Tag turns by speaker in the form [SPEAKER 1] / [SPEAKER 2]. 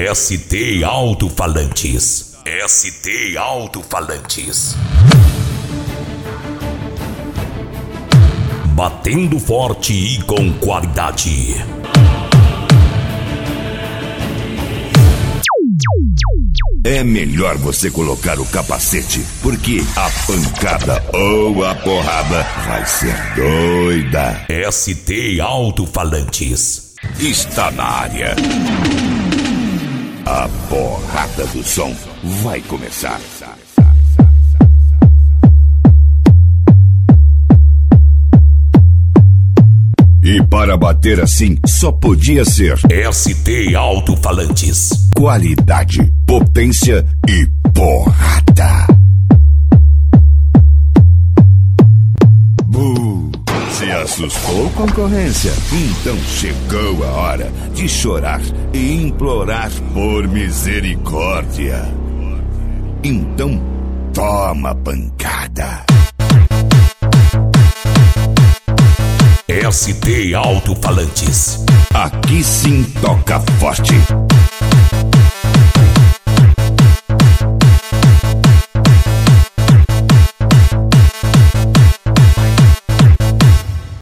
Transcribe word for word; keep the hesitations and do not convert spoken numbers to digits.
[SPEAKER 1] S T Alto-Falantes. S T Alto-Falantes. Batendo forte e com qualidade.
[SPEAKER 2] É melhor você colocar o capacete, porque a pancada ou a porrada vai ser doida.
[SPEAKER 1] S T Alto-Falantes
[SPEAKER 2] está na área. A porrada do som vai começar. E para bater assim, só podia ser
[SPEAKER 1] S T Alto-Falantes.
[SPEAKER 2] Qualidade, potência e porrada. Buh, se assustou, concorrência? Então chegou a hora de chorar e implorar por misericórdia. Então toma pancada.
[SPEAKER 1] S T Alto-Falantes.
[SPEAKER 2] Aqui sim toca forte.